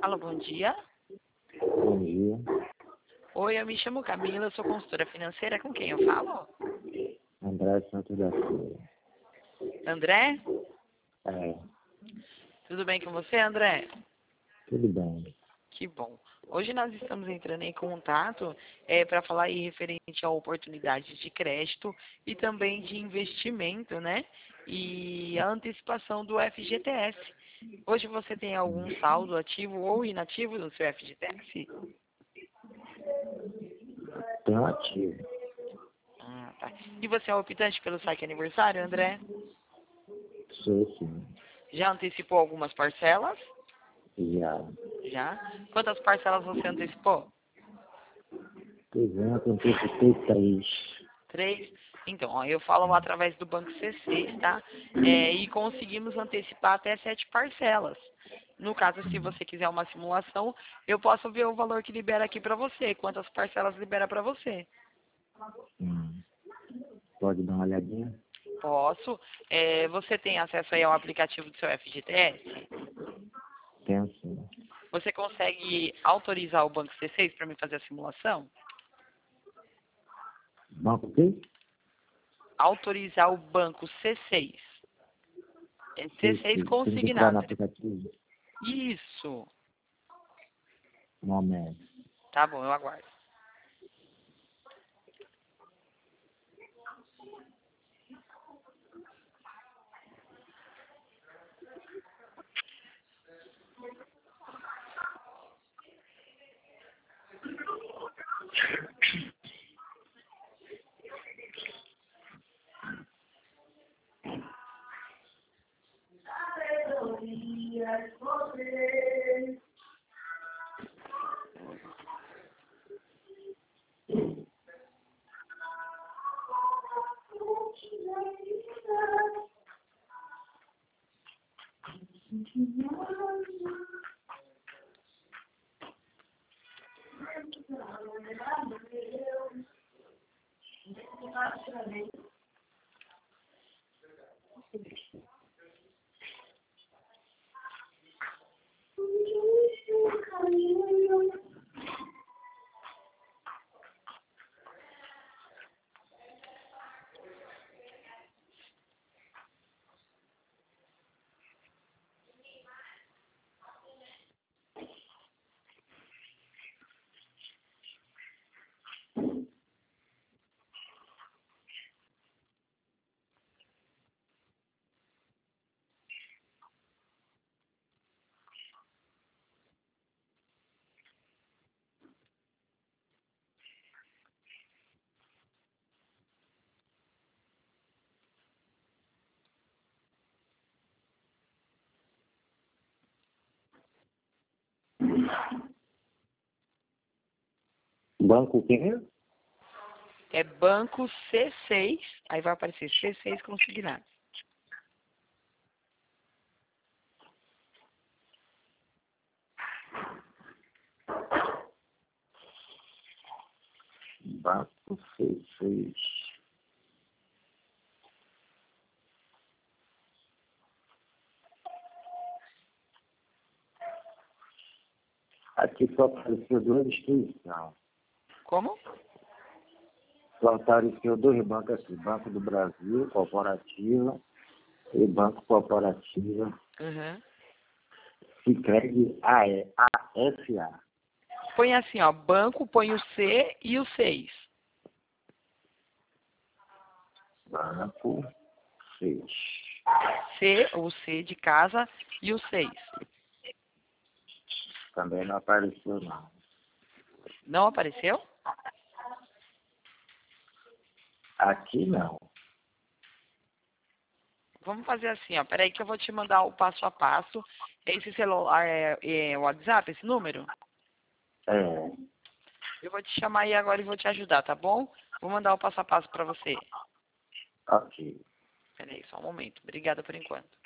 Alô, bom dia. Bom dia. Oi, eu me chamo Camila, eu sou consultora financeira. Com quem eu falo? André Santos da Silva. André? É, Tudo bem com você, André? tudo bem. Que bom. Hoje nós estamos entrando em contato para falar aí referente a oportunidades de crédito e também de investimento, né? E a antecipação do FGTS. Hoje você tem algum saldo ativo ou inativo no seu FGTS? Tenho ativo. Tá. E você é optante pelo saque aniversário, André? Sou sim. Já antecipou algumas parcelas? Já. Já. Quantas parcelas você antecipou? Por exemplo, antecipei 3. 3. Então, ó, eu falo através do Banco C6, tá? E conseguimos antecipar até 7 parcelas. No caso, se você quiser uma simulação, eu posso ver o valor que libera aqui para você, quantas parcelas libera para você. Pode dar uma olhadinha? Posso. Você tem acesso aí ao aplicativo do seu FGTS? Tenho sim. Você consegue autorizar o Banco C6 para me fazer a simulação? Banco o quê? Autorizar o Banco C6. É C6 Tem que entrar no consignado. aplicativo. Isso. Um momento. Tá bom, eu aguardo. Banco o quê? É Banco C6, aí vai aparecer C6 consignado. Banco C6. Aqui só apareceu 2 instituições. Como? Só apareceu 2 bancos aqui. Banco do Brasil, Corporativa, e Banco Corporativa. Uhum. Sicredi ASA. Põe assim, ó, banco, põe o C e o 6. Banco 6. C, o C de casa e o 6. Também não apareceu, não. Não apareceu? Aqui não. Vamos fazer assim, ó. Peraí que eu vou te mandar o passo a passo. Esse celular é o WhatsApp, esse número? É, Eu vou te chamar aí agora e vou te ajudar, tá bom? Vou mandar o passo a passo para você. ok. Peraí, só um momento. Obrigada por enquanto.